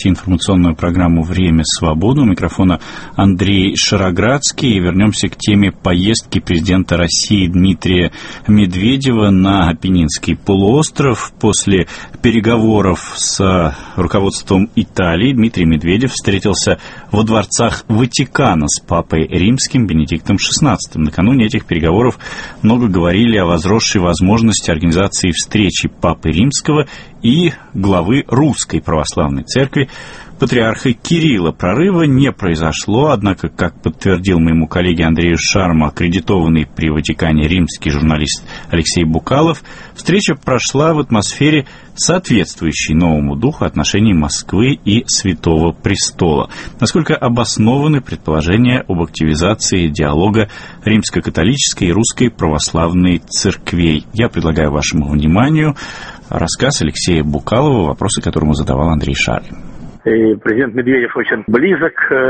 слушаете информационную программу «Время свободы». У микрофона Андрей Шароградский. И вернемся к теме поездки президента России Дмитрия Медведева на Апеннинский полуостров. После переговоров с руководством Италии Дмитрий Медведев встретился во дворцах Ватикана с папой римским Бенедиктом XVI. Накануне этих переговоров много говорили о возросшей возможности организации встречи папы римского и главы Русской Православной Церкви, патриарха Кирилла. Прорыва не произошло, однако, как подтвердил моему коллеге Андрею Шарму аккредитованный при Ватикане римский журналист Алексей Букалов, встреча прошла в атмосфере, соответствующей новому духу отношений Москвы и Святого Престола. Насколько обоснованы предположения об активизации диалога римско-католической и русской православной церквей? Я предлагаю вашему вниманию рассказ Алексея Букалова, вопросы которому задавал Андрей Шарм. И президент Медведев очень близок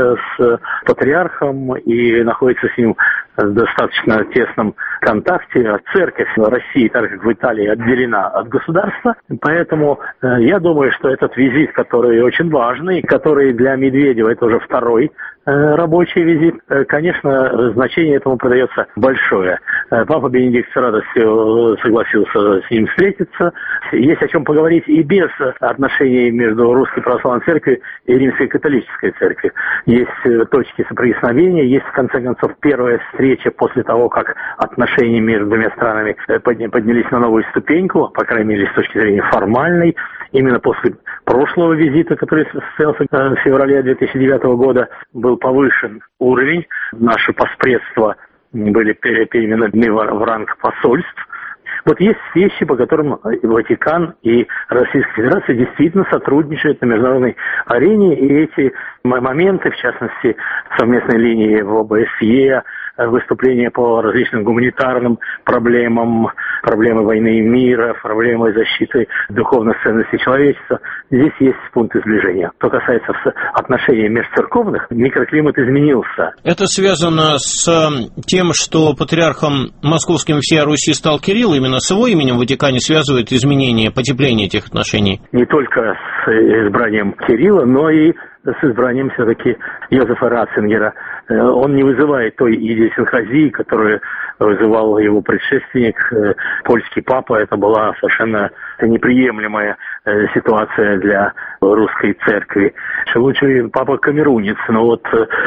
с патриархом и находится с ним в достаточно тесном контакте. Церковь в России, так как в Италии, отделена от государства. Поэтому я думаю, что этот визит, который очень важный, который для Медведева это уже второй рабочий визит, конечно, значение этому придается большое. Папа Бенедикт с радостью согласился с ним встретиться. Есть о чем поговорить и без отношений между Русской Православной Церковью и Римской Католической Церковью. Есть точки соприкосновения, есть, в конце концов, первая встреча после того, как отношения между двумя странами поднялись на новую ступеньку, по крайней мере, с точки зрения формальной. Именно после прошлого визита, который состоялся в феврале 2009 года, был повышен уровень. Наши поспредства были переименованы в ранг посольств. Вот есть вещи, по которым Ватикан и Российская Федерация действительно сотрудничают на международной арене, и эти моменты, в частности, совместной линии в ОБСЕ, выступления по различным гуманитарным проблемам, проблемы войны и мира, проблемы защиты духовных ценностей человечества. Здесь есть пункты сближения. Что касается отношений межцерковных, микроклимат изменился. Это связано с тем, что патриархом московским всея Руси стал Кирилл, именно с его именем в Ватикане связывает изменение, потепление этих отношений? Не только с избранием Кирилла, но и с избранием все-таки Йозефа Ратцингера. Он не вызывает той идиосинкразии, которую вызывал его предшественник, польский папа. Это была совершенно неприемлемая ситуация для русской церкви. Лучше папа камерунец, но вот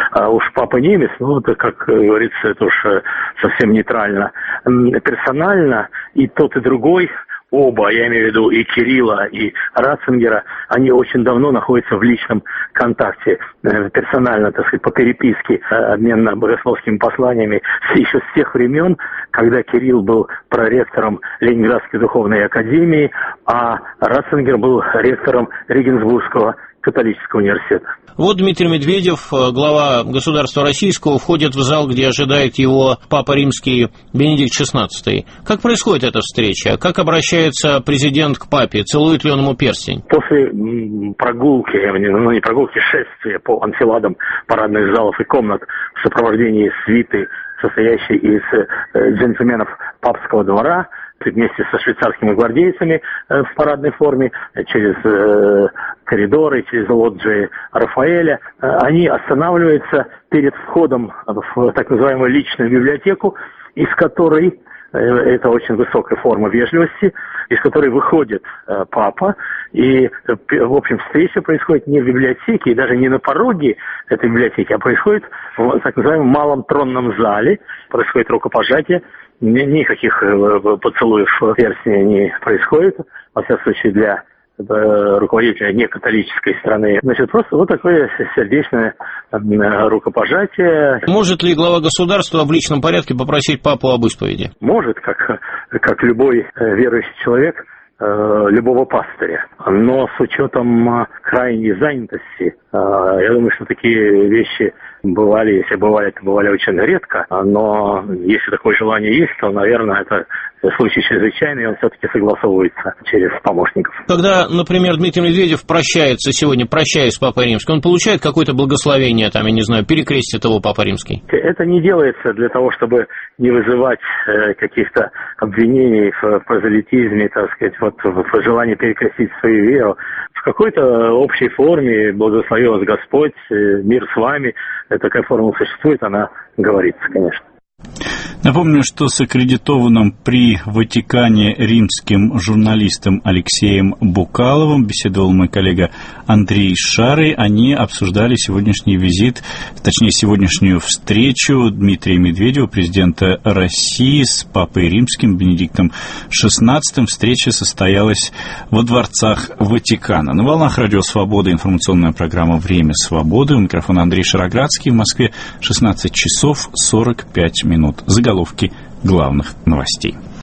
уж папа немец, это, как говорится, это уж совсем нейтрально. Персонально и тот, и другой, оба, я имею в виду и Кирилла, и Ратцингера, они очень давно находятся в личном контакте, персонально, так сказать, по переписке, обмен богословскими посланиями, еще с тех времен, когда Кирилл был проректором Ленинградской духовной академии, а Ратцингер был ректором Регенсбургского католического университета. Вот Дмитрий Медведев, глава государства российского, входит в зал, где ожидает его папа римский Бенедикт XVI. Как происходит эта встреча? Как обращается президент к папе? Целует ли он ему перстень? После прогулки, не прогулки, шествия по анфиладам парадных залов и комнат в сопровождении свиты, состоящей из джентльменов папского двора, вместе со швейцарскими гвардейцами в парадной форме, через коридоры, через лоджии Рафаэля, они останавливаются перед входом в так называемую личную библиотеку, из которой, это очень высокая форма вежливости, из которой выходит папа, и, в общем, встреча происходит не в библиотеке, и даже не на пороге этой библиотеки, а происходит в так называемом малом тронном зале, происходит рукопожатие. Никаких поцелуев перстня не происходит, во всяком случае, для руководителя некатолической страны. Значит, просто вот такое сердечное рукопожатие. Может ли глава государства в личном порядке попросить папу об исповеди? Может, как любой верующий человек, любого пастыря. Но с учетом крайней занятости, я думаю, что такие вещи бывали, если бывали, то бывали очень редко, но если такое желание есть, то, наверное, это случай чрезвычайный, он все-таки согласовывается через помощников. Когда, например, Дмитрий Медведев прощается сегодня, прощаясь с Папой Римским, он получает какое-то благословение, там, я не знаю, перекрестит его Папа Римский? Это не делается для того, чтобы не вызывать каких-то обвинений в прозелитизме, так сказать, вот в желании перекрестить свою веру. В какой-то общей форме «Благослови вас Господь», «Мир с вами», такая формула существует, она говорится, конечно. Напомню, что с аккредитованным при Ватикане римским журналистом Алексеем Букаловым беседовал мой коллега Андрей Шарый. Они обсуждали сегодняшний визит, точнее, сегодняшнюю встречу Дмитрия Медведева, президента России, с Папой Римским Бенедиктом XVI. Встреча состоялась во дворцах Ватикана. На волнах Радио Свобода информационная программа «Время свободы». У микрофона Андрей Шароградский. В Москве 16 часов 45 минут. Заголовки главных новостей.